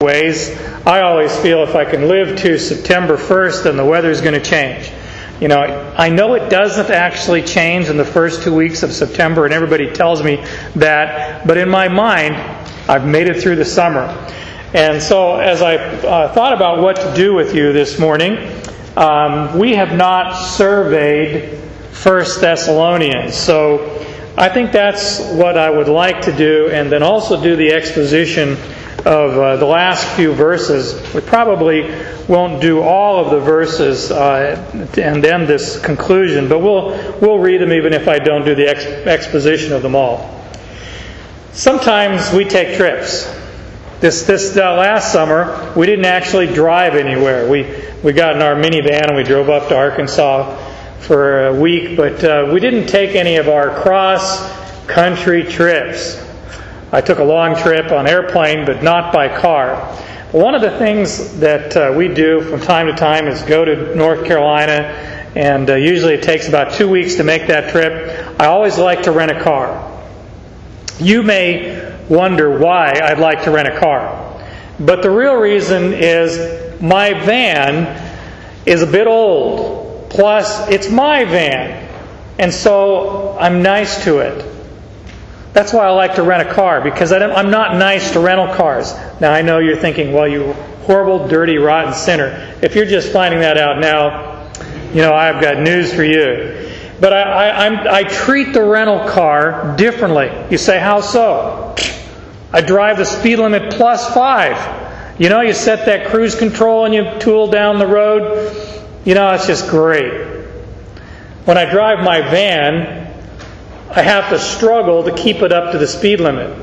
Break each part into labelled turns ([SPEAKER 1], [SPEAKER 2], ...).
[SPEAKER 1] ways. I always feel if I can live to September 1st, then the weather's going to change. You know, I know it doesn't actually change in the first 2 weeks of September, and everybody tells me that, but in my mind, I've made it through the summer. And so as I thought about what to do with you this morning, we have not surveyed 1 Thessalonians. So I think that's what I would like to do, and then also do the exposition of the last few verses. We probably won't do all of the verses and then this conclusion, but we'll read them even if I don't do the exposition of them all. Sometimes we take trips. This last summer, we didn't actually drive anywhere. We got in our minivan and we drove up to Arkansas for a week, but we didn't take any of our cross-country trips. I took a long trip on airplane, but not by car. One of the things that we do from time to time is go to North Carolina, and usually it takes about 2 weeks to make that trip. I always like to rent a car. You may wonder why I'd like to rent a car. But the real reason is my van is a bit old. Plus, it's my van. And so I'm nice to it. That's why I like to rent a car, because I'm not nice to rental cars. Now, I know you're thinking, well, you horrible, dirty, rotten sinner. If you're just finding that out now, you know, I've got news for you. But I treat the rental car differently. You say, how so? I drive the speed limit +5. You know, you set that cruise control and you tool down the road. You know, it's just great. When I drive my van, I have to struggle to keep it up to the speed limit.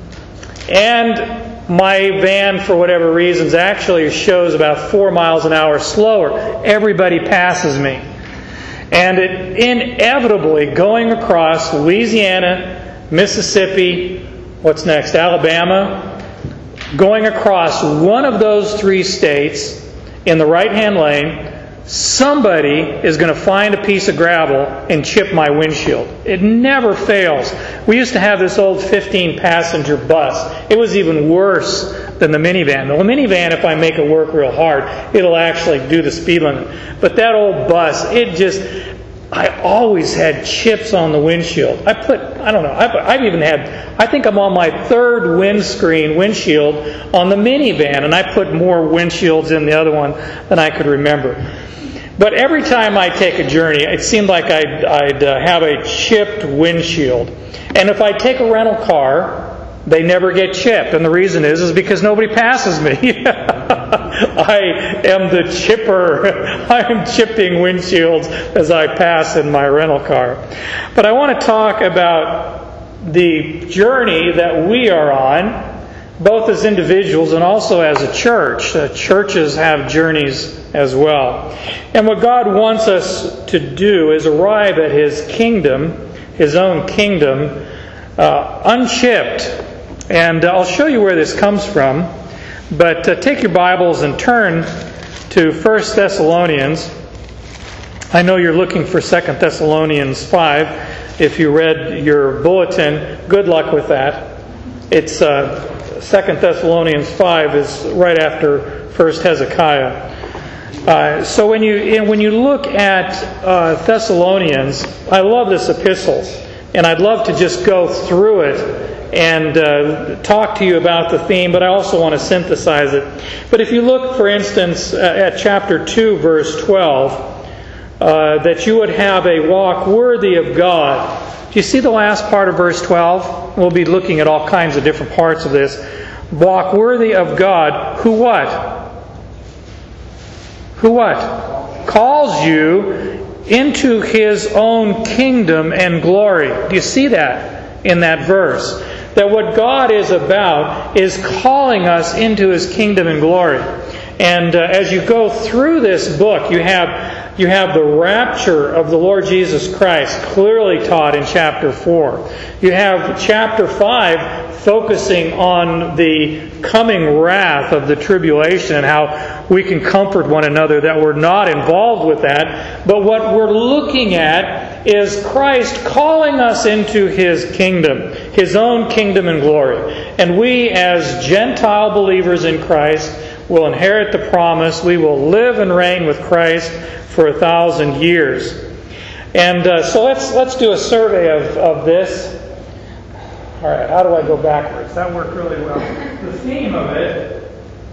[SPEAKER 1] And my van, for whatever reasons, actually shows about 4 miles an hour slower. Everybody passes me. And it inevitably, going across Louisiana, Mississippi, what's next, Alabama, going across one of those 3 states in the right-hand lane, somebody is going to find a piece of gravel and chip my windshield. It never fails. We used to have this old 15-passenger bus. It was even worse than the minivan. The minivan, if I make it work real hard, it'll actually do the speed limit. But that old bus, I always had chips on the windshield. I think I'm on my 3rd windshield on the minivan, and I put more windshields in the other one than I could remember. But every time I take a journey, it seemed like I'd have a chipped windshield. And if I take a rental car, they never get chipped. And the reason is because nobody passes me. I am the chipper. I am chipping windshields as I pass in my rental car. But I want to talk about the journey that we are on, both as individuals and also as a church. Churches have journeys as well. And what God wants us to do is arrive at His kingdom, His own kingdom, unchipped. And I'll show you where this comes from. But take your Bibles and turn to 1 Thessalonians. I know you're looking for 2 Thessalonians 5. If you read your bulletin, good luck with that. It's 2 Thessalonians 5 is right after 1 Hezekiah. So when you look at Thessalonians, I love this epistle, and I'd love to just go through it and talk to you about the theme, but I also want to synthesize it. But if you look, for instance, at chapter 2, verse 12, that you would have a walk worthy of God. Do you see the last part of verse 12? We'll be looking at all kinds of different parts of this. Walk worthy of God, who what? Who what? Calls you into His own kingdom and glory. Do you see that in that verse? That what God is about is calling us into His kingdom and glory. And as you go through this book, you have the rapture of the Lord Jesus Christ clearly taught in chapter 4. You have chapter 5 focusing on the coming wrath of the tribulation and how we can comfort one another that we're not involved with that. But what we're looking at is Christ calling us into His kingdom, His own kingdom and glory. And we, as Gentile believers in Christ, will inherit the promise. We will live and reign with Christ for 1,000 years. And so let's do a survey of this. All right, how do I go backwards? That worked really well. The theme of it,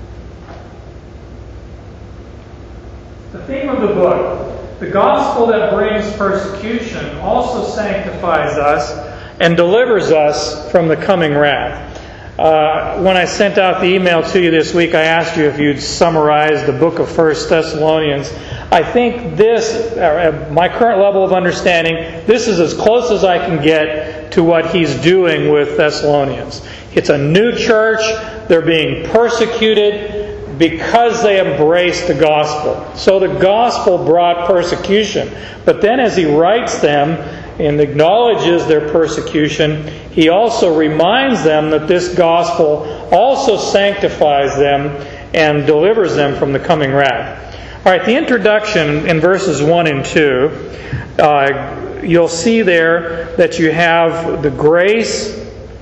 [SPEAKER 1] the theme of the book, the gospel that brings persecution also sanctifies us and delivers us from the coming wrath. When I sent out the email to you this week, I asked you if you'd summarize the book of 1 Thessalonians. I think this, at my current level of understanding, this is as close as I can get to what he's doing with Thessalonians. It's a new church. They're being persecuted because they embraced the gospel. So the gospel brought persecution. But then as he writes them and acknowledges their persecution, he also reminds them that this gospel also sanctifies them and delivers them from the coming wrath. All right, the introduction in verses 1 and 2, you'll see there that you have the grace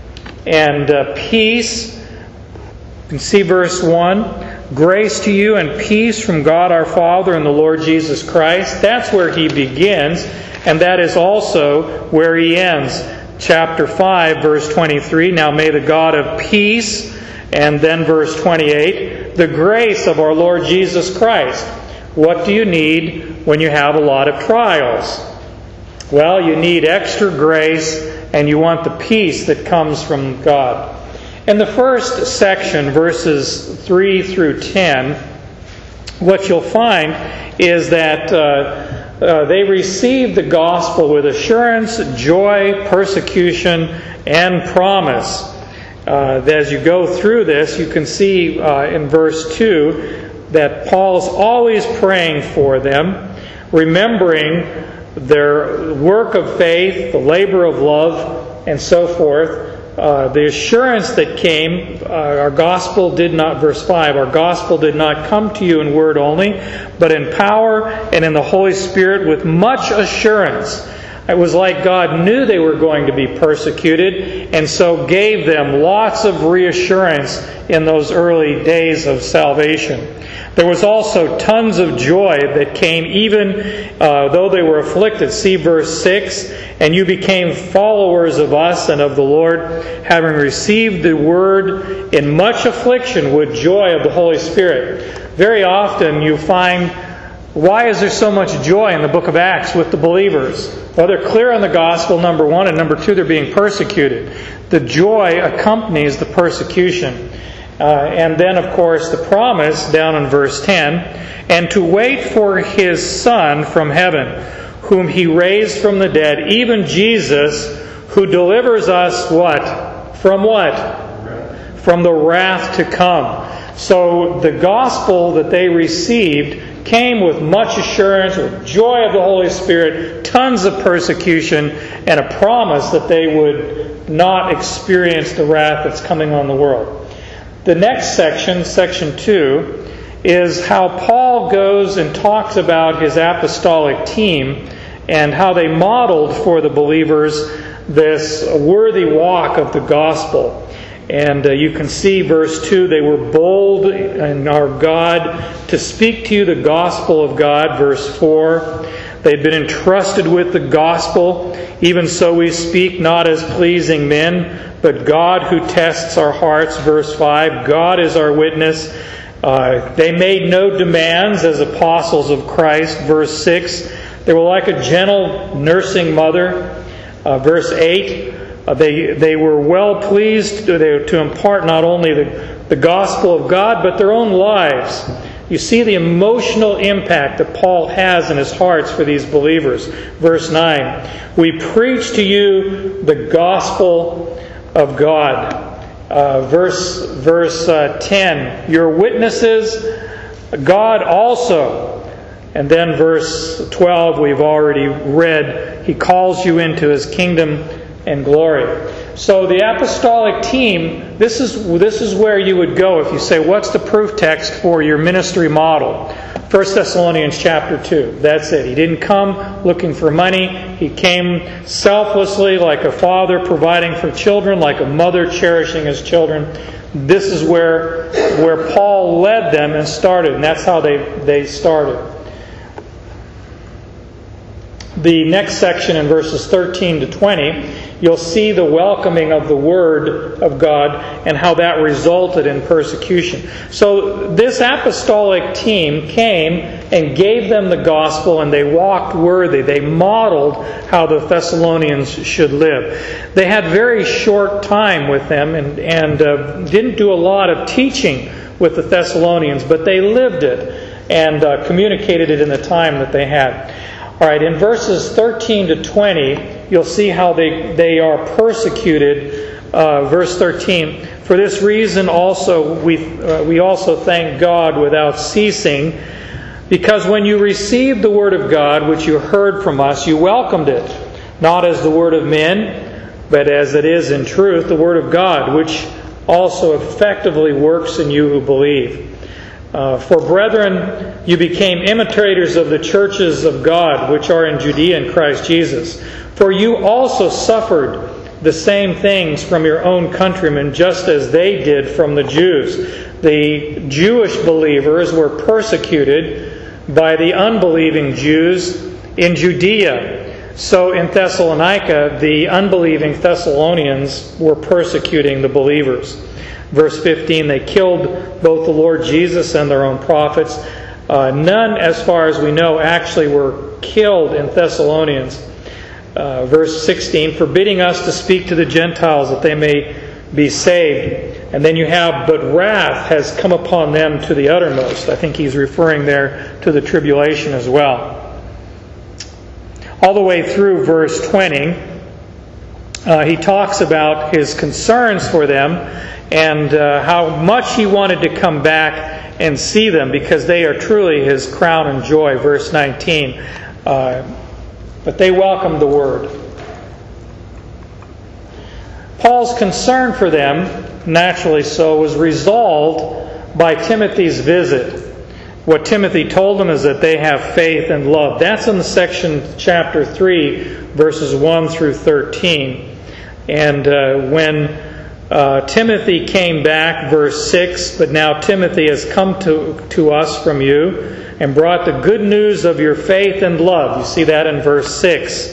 [SPEAKER 1] and peace. You can see verse 1. Grace to you and peace from God our Father and the Lord Jesus Christ. That's where he begins, and that is also where he ends. Chapter 5, verse 23. Now may the God of peace, and then verse 28, the grace of our Lord Jesus Christ. What do you need when you have a lot of trials? Well, you need extra grace, and you want the peace that comes from God. In the first section, verses 3 through 10, what you'll find is that they received the gospel with assurance, joy, persecution, and promise. As you go through this, you can see in verse 2 that Paul's always praying for them, remembering their work of faith, the labor of love, and so forth. The assurance that came, our gospel did not, verse 5, our gospel did not come to you in word only, but in power and in the Holy Spirit with much assurance. It was like God knew they were going to be persecuted, and so gave them lots of reassurance in those early days of salvation. There was also tons of joy that came even though they were afflicted. See verse 6, and you became followers of us and of the Lord, having received the word in much affliction with joy of the Holy Spirit. Very often you find, why is there so much joy in the book of Acts with the believers? Well, they're clear on the gospel, number one, and number two, they're being persecuted. The joy accompanies the persecution. And then, of course, the promise down in verse 10, and to wait for His Son from heaven, whom He raised from the dead, even Jesus, who delivers us what? From what? From the wrath to come. So the gospel that they received came with much assurance, with joy of the Holy Spirit, tons of persecution, and a promise that they would not experience the wrath that's coming on the world. The next section, section 2, is how Paul goes and talks about his apostolic team and how they modeled for the believers this worthy walk of the gospel. And you can see verse 2, they were bold in our God to speak to you the gospel of God. Verse 4, they've been entrusted with the gospel. Even so we speak not as pleasing men, but God who tests our hearts. Verse 5, God is our witness. They made no demands as apostles of Christ. Verse 6, they were like a gentle nursing mother. Verse 8, they were well pleased to impart not only the gospel of God, but their own lives. You see the emotional impact that Paul has in his hearts for these believers. Verse 9, we preach to you the gospel of God. Verse 10, your witnesses, God also. And then verse 12, we've already read, He calls you into His kingdom and glory. So the apostolic team, this is where you would go if you say, what's the proof text for your ministry model? 1 Thessalonians chapter 2. That's it. He didn't come looking for money. He came selflessly, like a father providing for children, like a mother cherishing his children. This is where Paul led them and started, and that's how they started. The next section in verses 13 to 20, you'll see the welcoming of the Word of God and how that resulted in persecution. So this apostolic team came and gave them the gospel, and they walked worthy. They modeled how the Thessalonians should live. They had very short time with them and didn't do a lot of teaching with the Thessalonians, but they lived it and communicated it in the time that they had. All right, in verses 13 to 20, you'll see how they are persecuted. Verse 13, for this reason also we also thank God without ceasing, because when you received the word of God, which you heard from us, you welcomed it, not as the word of men, but as it is in truth, the word of God, which also effectively works in you who believe. For brethren, you became imitators of the churches of God, which are in Judea in Christ Jesus. For you also suffered the same things from your own countrymen, just as they did from the Jews. The Jewish believers were persecuted by the unbelieving Jews in Judea. So in Thessalonica, the unbelieving Thessalonians were persecuting the believers. Verse 15, they killed both the Lord Jesus and their own prophets. None, as far as we know, actually were killed in Thessalonians. Verse 16, forbidding us to speak to the Gentiles that they may be saved. And then you have, but wrath has come upon them to the uttermost. I think he's referring there to the tribulation as well. All the way through verse 20, he talks about his concerns for them and how much he wanted to come back and see them, because they are truly his crown and joy. Verse 19, but they welcomed the word. Paul's concern for them, naturally so, was resolved by Timothy's visit. What Timothy told them is that they have faith and love. That's in the section chapter 3, verses 1 through 13. And when Timothy came back, verse 6, but now Timothy has come to us from you and brought the good news of your faith and love. You see that in verse 6.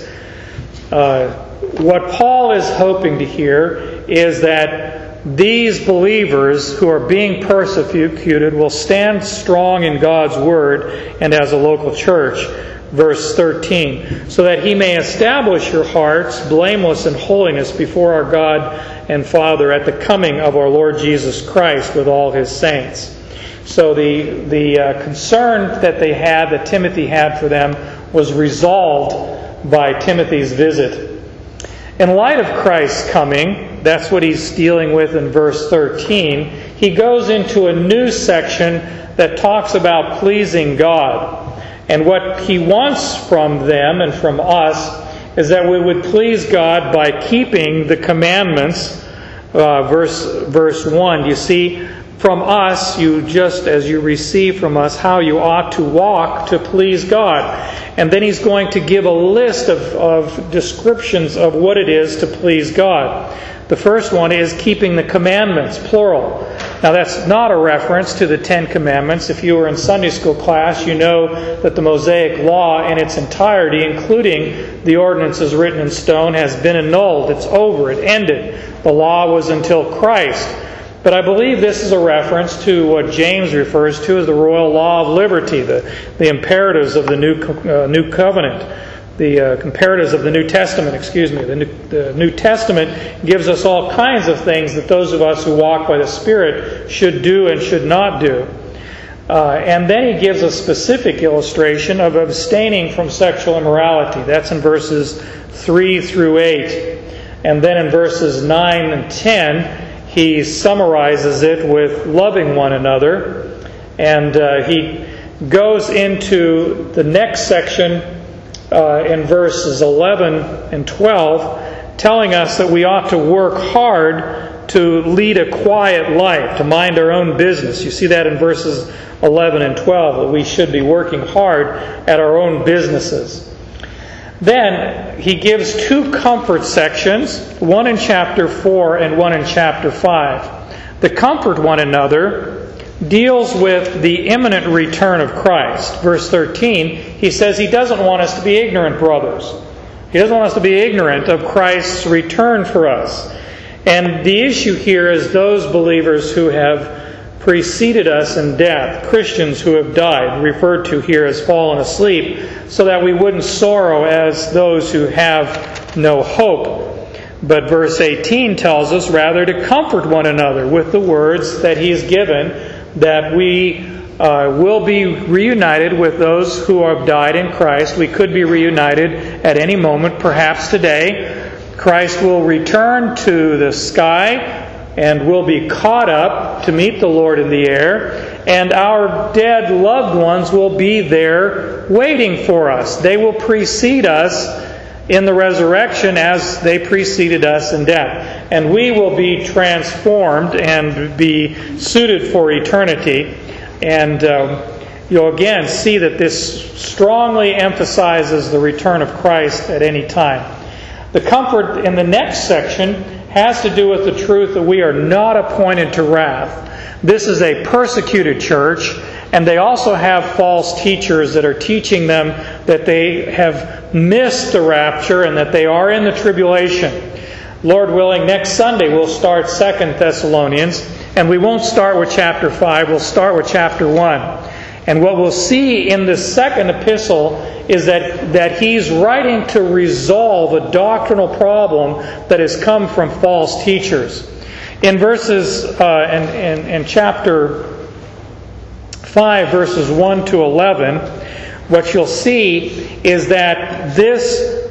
[SPEAKER 1] What Paul is hoping to hear is that these believers who are being persecuted will stand strong in God's Word and as a local church. Verse 13, so that he may establish your hearts blameless in holiness before our God and Father at the coming of our Lord Jesus Christ with all His saints. So the concern that they had, that Timothy had for them, was resolved by Timothy's visit. In light of Christ's coming, that's what he's dealing with in verse 13, he goes into a new section that talks about pleasing God. And what he wants from them and from us is that we would please God by keeping the commandments. Verse 1, you see, from us, you just as you receive from us how you ought to walk to please God. And then he's going to give a list of descriptions of what it is to please God. The first one is keeping the commandments, plural. Now that's not a reference to the Ten Commandments. If you were in Sunday school class, you know that the Mosaic Law in its entirety, including the ordinances written in stone, has been annulled. It's over. It ended. The law was until Christ. But I believe this is a reference to what James refers to as the royal law of liberty, the imperatives of the new covenant. The imperatives of the New Testament, The New Testament gives us all kinds of things that those of us who walk by the Spirit should do and should not do. And then he gives a specific illustration of abstaining from sexual immorality. That's in verses 3 through 8. And then in verses 9 and 10, he summarizes it with loving one another. And he goes into the next section in verses 11 and 12, telling us that we ought to work hard to lead a quiet life, to mind our own business. You see that in verses 11 and 12, that we should be working hard at our own businesses. Then he gives two comfort sections, one in chapter 4 and one in chapter 5. The comfort one another deals with the imminent return of Christ. Verse 13, he says he doesn't want us to be ignorant, brothers. He doesn't want us to be ignorant of Christ's return for us. And the issue here is those believers who have preceded us in death, Christians who have died, referred to here as fallen asleep, so that we wouldn't sorrow as those who have no hope. But verse 18 tells us rather to comfort one another with the words that He's given, that we will be reunited with those who have died in Christ. We could be reunited at any moment, perhaps today. Christ will return to the sky and we'll be caught up to meet the Lord in the air, and our dead loved ones will be there waiting for us. They will precede us in the resurrection as they preceded us in death. And we will be transformed and be suited for eternity. And you'll again see that this strongly emphasizes the return of Christ at any time. The comfort in the next section has to do with the truth that we are not appointed to wrath. This is a persecuted church, and they also have false teachers that are teaching them that they have missed the rapture and that they are in the tribulation. Lord willing, next Sunday we'll start 2 Thessalonians, and we won't start with chapter 5, we'll start with chapter 1. And what we'll see in this second epistle is that he's writing to resolve a doctrinal problem that has come from false teachers. In verses in chapter 5, verses 1 to 11, what you'll see is that this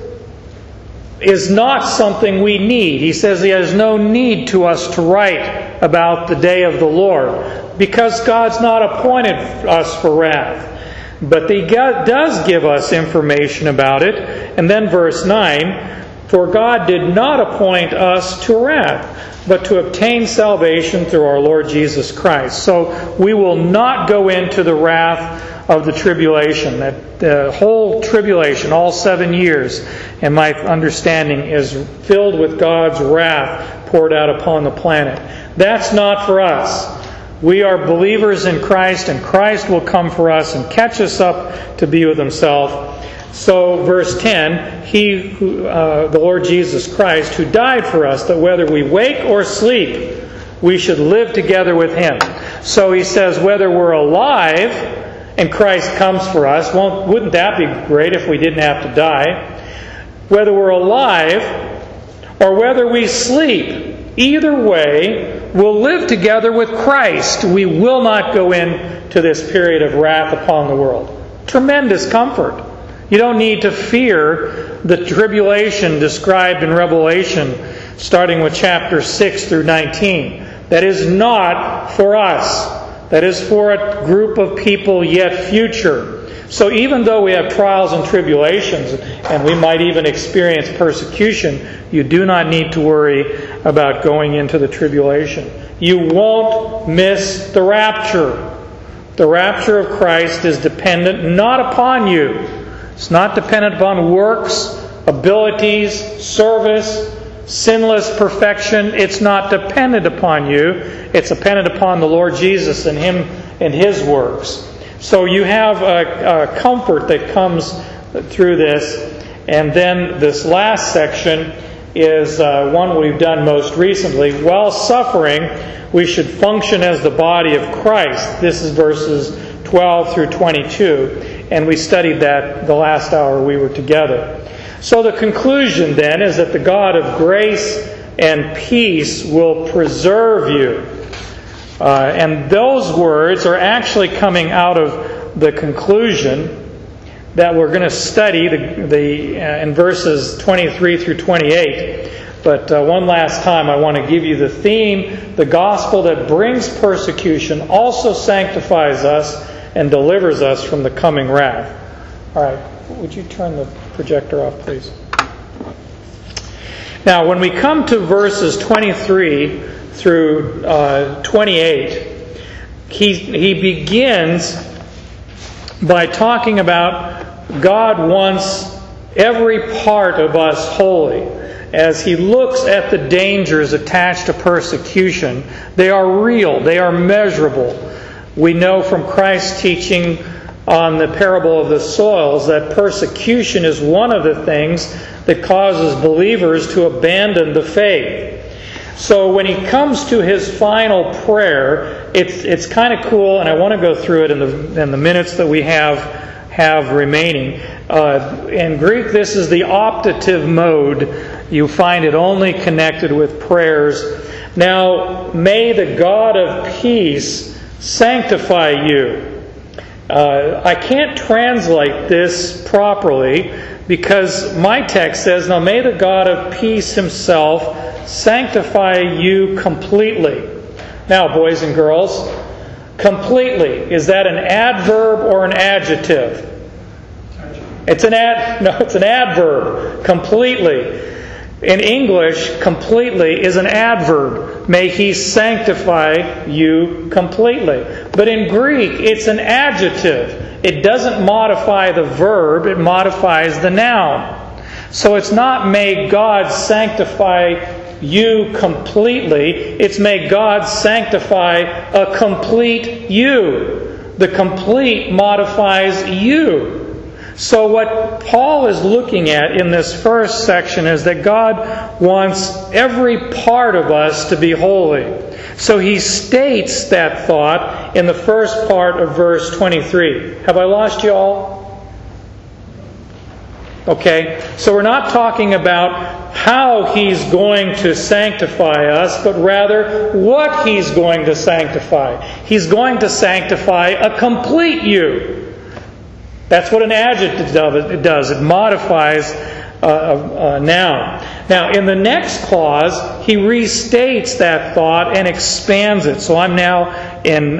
[SPEAKER 1] is not something we need. He says he has no need to us to write about the day of the Lord, because God's not appointed us for wrath. But He does give us information about it. And then verse 9, for God did not appoint us to wrath, but to obtain salvation through our Lord Jesus Christ. So we will not go into the wrath of the tribulation. That the whole tribulation, all 7 years, in my understanding, is filled with God's wrath poured out upon the planet. That's not for us. We are believers in Christ, and Christ will come for us and catch us up to be with Himself. So, verse 10, He, the Lord Jesus Christ, who died for us, that whether we wake or sleep, we should live together with Him. So he says, whether we're alive and Christ comes for us, wouldn't that be great if we didn't have to die? Whether we're alive or whether we sleep, either way, we'll live together with Christ. We will not go into this period of wrath upon the world. Tremendous comfort. You don't need to fear the tribulation described in Revelation, starting with chapter 6 through 19. That is not for us. That is for a group of people yet future. So even though we have trials and tribulations, and we might even experience persecution, you do not need to worry about going into the tribulation. You won't miss the rapture. The rapture of Christ is dependent not upon you. It's not dependent upon works, abilities, service, sinless perfection. It's not dependent upon you. It's dependent upon the Lord Jesus and Him and His works. So you have a comfort that comes through this. And then this last section is one we've done most recently. While suffering, we should function as the body of Christ. This is verses 12 through 22. And we studied that the last hour we were together. So the conclusion then is that the God of grace and peace will preserve you. And those words are actually coming out of the conclusion that we're going to study in verses 23 through 28. But one last time I want to give you the theme. The gospel that brings persecution also sanctifies us and delivers us from the coming wrath. All right, would you turn the projector off, please? Now, when we come to verses 23 through 28, he begins by talking about God wants every part of us holy. As he looks at the dangers attached to persecution, they are real, they are measurable. We know from Christ's teaching on the parable of the soils that persecution is one of the things that causes believers to abandon the faith. So when he comes to his final prayer, it's kind of cool, and I want to go through it in the minutes that we have remaining. In Greek, this is the optative mode. You find it only connected with prayers. Now, may the God of peace sanctify you. I can't translate this properly because my text says, now may the God of peace himself sanctify you completely. Now, boys and girls, completely, is that an adverb or an adjective? It's an adverb. Completely. In English, completely is an adverb. May he sanctify you completely. But in Greek, it's an adjective. It doesn't modify the verb, it modifies the noun. So it's not may God sanctify you completely, it's may God sanctify a complete you. The complete modifies you. So what Paul is looking at in this first section is that God wants every part of us to be holy. So he states that thought in the first part of verse 23. Have I lost you all? Okay, so we're not talking about how he's going to sanctify us, but rather what he's going to sanctify. He's going to sanctify a complete you. That's what an adjective does. It modifies a noun. Now, in the next clause, he restates that thought and expands it. So I'm now in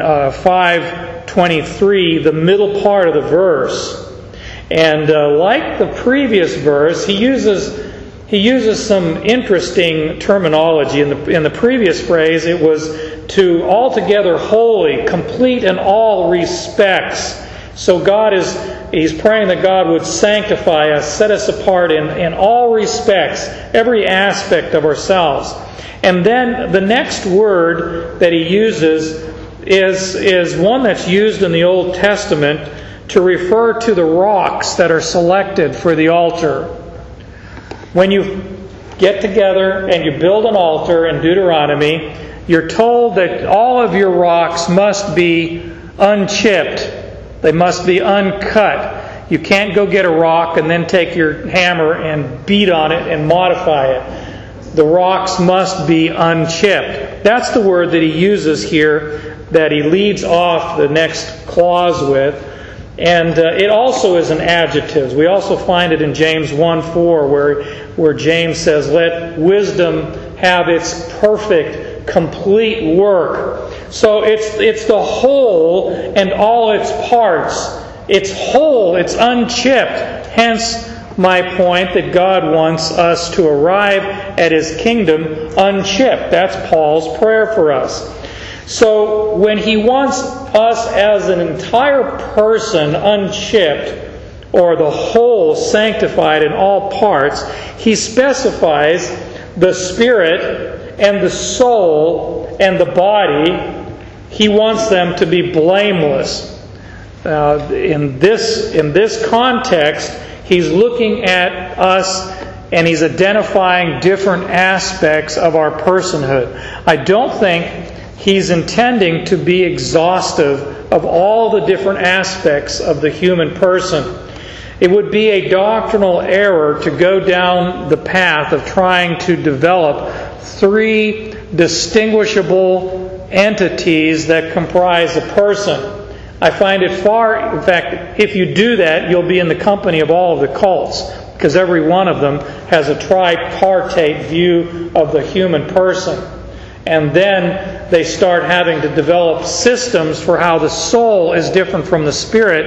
[SPEAKER 1] 5:23, the middle part of the verse. And like the previous verse, he uses some interesting terminology. In the previous phrase, it was to altogether holy, complete in all respects. So he's praying that God would sanctify us, set us apart in all respects, every aspect of ourselves. And then the next word that he uses is one that's used in the Old Testament to refer to the rocks that are selected for the altar. When you get together and you build an altar in Deuteronomy, you're told that all of your rocks must be unchipped. They must be uncut. You can't go get a rock and then take your hammer and beat on it and modify it. The rocks must be unchipped. That's the word that he uses here, that he leads off the next clause with. And it also is an adjective. We also find it in James 1:4 where James says, let wisdom have its perfect, complete work. So it's the whole and all its parts. It's whole, it's unchipped. Hence my point that God wants us to arrive at His kingdom unchipped. That's Paul's prayer for us. So when he wants us as an entire person unchipped, or the whole sanctified in all parts, he specifies the spirit and the soul and the body. He wants them to be blameless. In this context, he's looking at us and he's identifying different aspects of our personhood. I don't think he's intending to be exhaustive of all the different aspects of the human person. It would be a doctrinal error to go down the path of trying to develop three distinguishable entities that comprise a person. I find it in fact, if you do that, you'll be in the company of all of the cults, because every one of them has a tripartite view of the human person. And then they start having to develop systems for how the soul is different from the spirit,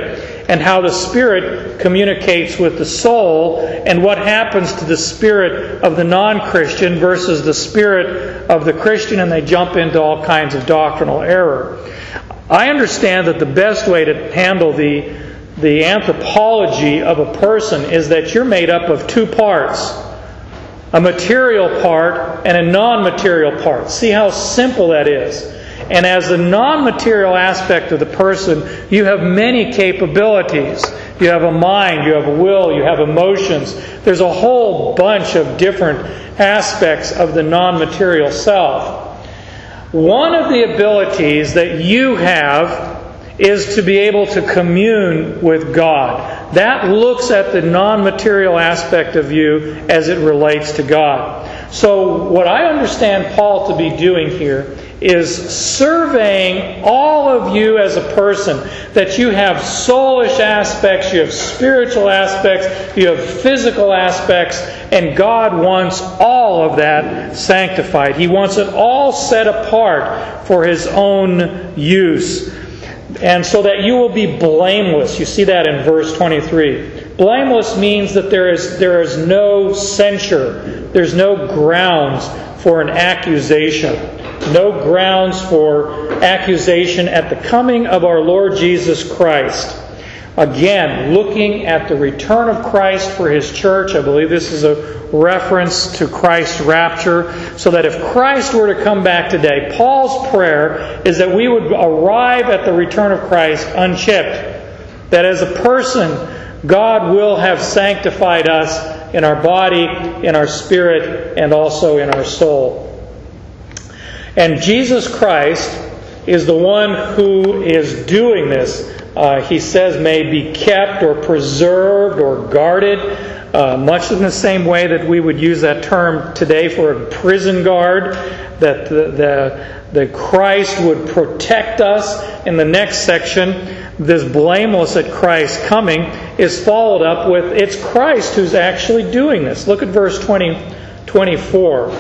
[SPEAKER 1] and how the Spirit communicates with the soul, and what happens to the spirit of the non-Christian versus the spirit of the Christian, and they jump into all kinds of doctrinal error. I understand that the best way to handle the anthropology of a person is that you're made up of two parts. A material part and a non-material part. See how simple that is. And as the non-material aspect of the person, you have many capabilities. You have a mind, you have a will, you have emotions. There's a whole bunch of different aspects of the non-material self. One of the abilities that you have is to be able to commune with God. That looks at the non-material aspect of you as it relates to God. So what I understand Paul to be doing here is surveying all of you as a person, that you have soulish aspects, you have spiritual aspects, you have physical aspects, and God wants all of that sanctified. He wants it all set apart for His own use. And so that you will be blameless. You see that in verse 23. Blameless means that there is no censure. There's no grounds for an accusation. No grounds for accusation at the coming of our Lord Jesus Christ. Again, looking at the return of Christ for His church. I believe this is a reference to Christ's rapture. So that if Christ were to come back today, Paul's prayer is that we would arrive at the return of Christ unchipped. That as a person, God will have sanctified us in our body, in our spirit, and also in our soul. And Jesus Christ is the one who is doing this. He says may be kept or preserved or guarded, much in the same way that we would use that term today for a prison guard, that the Christ would protect us. In the next section, this blameless at Christ's coming is followed up with it's Christ who's actually doing this. Look at verse 24.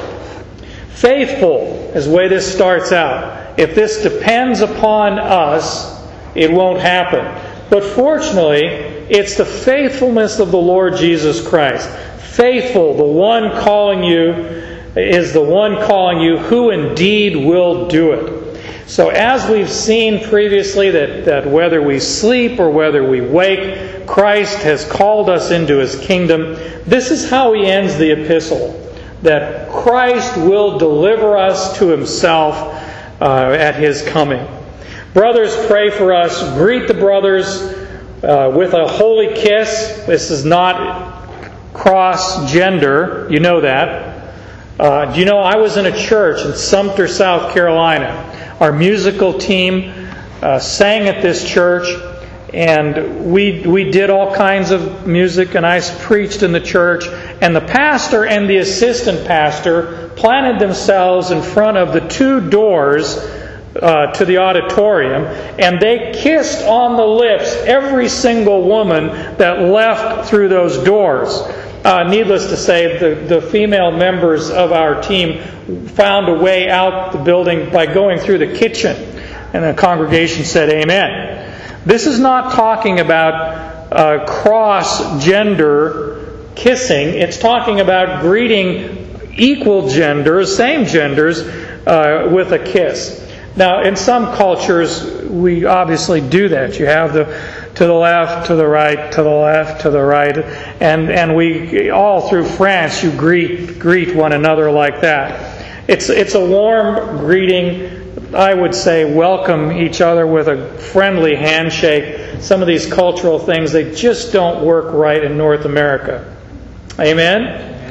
[SPEAKER 1] Faithful is the way this starts out. If this depends upon us, it won't happen. But fortunately, it's the faithfulness of the Lord Jesus Christ. Faithful, the one calling you, is the one calling you who indeed will do it. So as we've seen previously that whether we sleep or whether we wake, Christ has called us into His kingdom. This is how he ends the epistle. That Christ will deliver us to Himself at His coming. Brothers, pray for us. Greet the brothers with a holy kiss. This is not cross-gender. You know that. Do you know I was in a church in Sumter, South Carolina. Our musical team sang at this church, and we did all kinds of music, and I preached in the church. And the pastor and the assistant pastor planted themselves in front of the two doors to the auditorium, and they kissed on the lips every single woman that left through those doors. Needless to say, the female members of our team found a way out the building by going through the kitchen, and the congregation said amen. This is not talking about cross-gender kissing. It's talking about greeting equal genders, same genders, with a kiss. Now, in some cultures, we obviously do that. You have to the left, to the right, to the left, to the right, and we all through France, you greet one another like that. It's a warm greeting. I would say welcome each other with a friendly handshake. Some of these cultural things, they just don't work right in North America. Amen?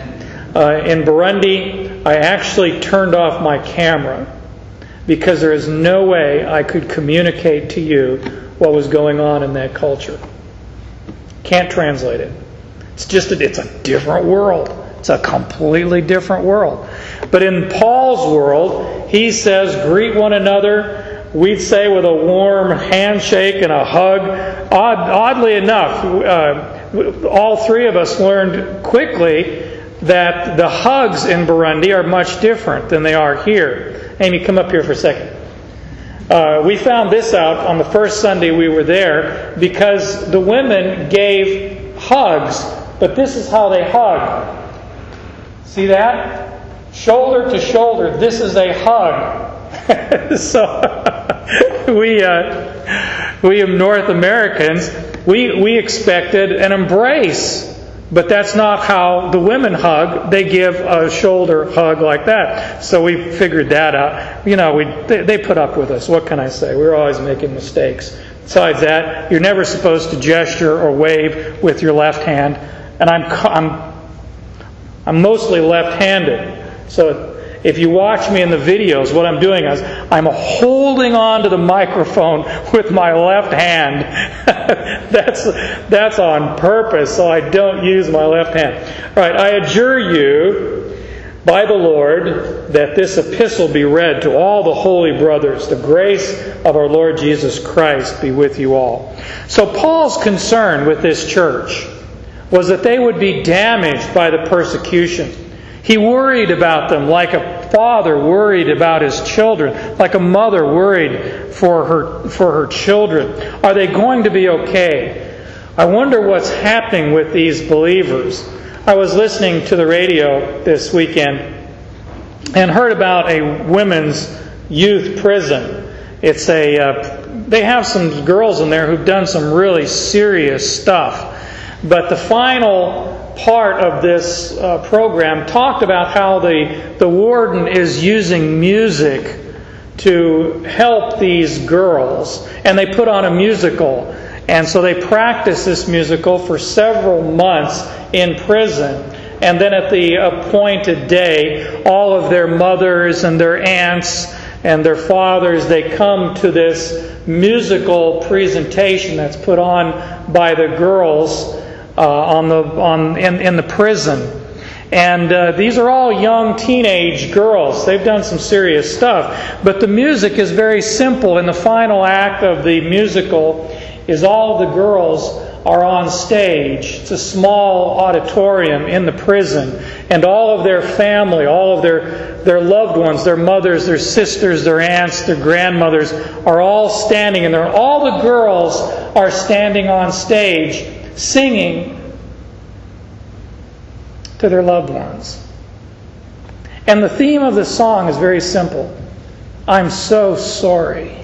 [SPEAKER 1] In Burundi, I actually turned off my camera because there is no way I could communicate to you what was going on in that culture. Can't translate it. It's a different world. It's a completely different world. But in Paul's world, he says, greet one another. We'd say with a warm handshake and a hug. Oddly enough, all three of us learned quickly that the hugs in Burundi are much different than they are here. Amy, come up here for a second. We found this out on the first Sunday we were there because the women gave hugs, but this is how they hug. See that? Shoulder to shoulder. This is a hug. So we North Americans, we expected an embrace. But that's not how the women hug. They give a shoulder hug like that. So we figured that out. They put up with us. What can I say? We're always making mistakes. Besides that, you're never supposed to gesture or wave with your left hand. And I'm mostly left-handed. So if you watch me in the videos, what I'm doing is I'm holding on to the microphone with my left hand. That's on purpose, so I don't use my left hand. All right, I adjure you by the Lord that this epistle be read to all the holy brothers. The grace of our Lord Jesus Christ be with you all. So Paul's concern with this church was that they would be damaged by the persecution. He worried about them like a father worried about his children, like a mother worried for her children. Are they going to be okay? I wonder what's happening with these believers. I was listening to the radio this weekend and heard about a women's youth prison. They have some girls in there who've done some really serious stuff. But the final part of this program talked about how the warden is using music to help these girls. And they put on a musical. And so they practice this musical for several months in prison. And then at the appointed day, all of their mothers and their aunts and their fathers, they come to this musical presentation that's put on by the girls in the prison. And these are all young teenage girls. They've done some serious stuff. But the music is very simple. And the final act of the musical is all the girls are on stage. It's a small auditorium in the prison. And all of their family, all of their loved ones, their mothers, their sisters, their aunts, their grandmothers are all standing. And all the girls are standing on stage singing to their loved ones. And the theme of the song is very simple. I'm so sorry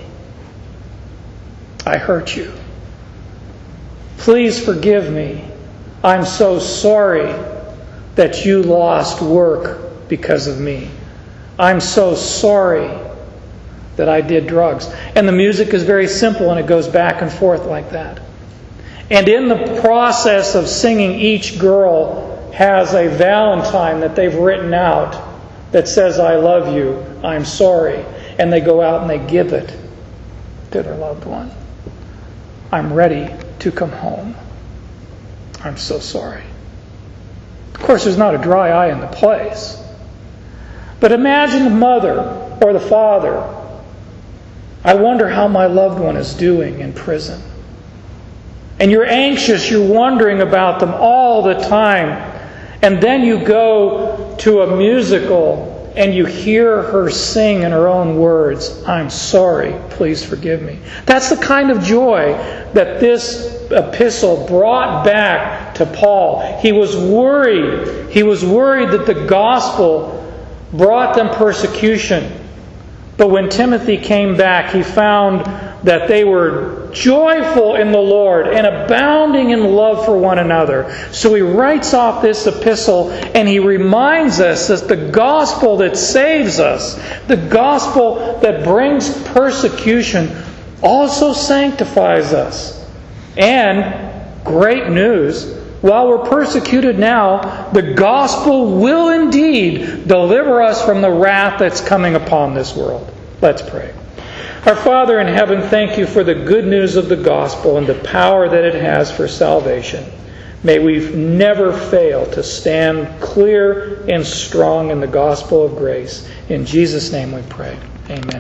[SPEAKER 1] I hurt you. Please forgive me. I'm so sorry that you lost work because of me. I'm so sorry that I did drugs. And the music is very simple and it goes back and forth like that. And in the process of singing, each girl has a valentine that they've written out that says, I love you, I'm sorry. And they go out and they give it to their loved one. I'm ready to come home. I'm so sorry. Of course, there's not a dry eye in the place. But imagine the mother or the father. I wonder how my loved one is doing in prison. And you're anxious, you're wondering about them all the time. And then you go to a musical and you hear her sing in her own words, I'm sorry, please forgive me. That's the kind of joy that this epistle brought back to Paul. He was worried. He was worried that the gospel brought them persecution. But when Timothy came back, he found that they were joyful in the Lord and abounding in love for one another. So he writes off this epistle and he reminds us that the gospel that saves us, the gospel that brings persecution, also sanctifies us. And, great news, while we're persecuted now, the gospel will indeed deliver us from the wrath that's coming upon this world. Let's pray. Our Father in heaven, thank you for the good news of the gospel and the power that it has for salvation. May we never fail to stand clear and strong in the gospel of grace. In Jesus' name we pray. Amen.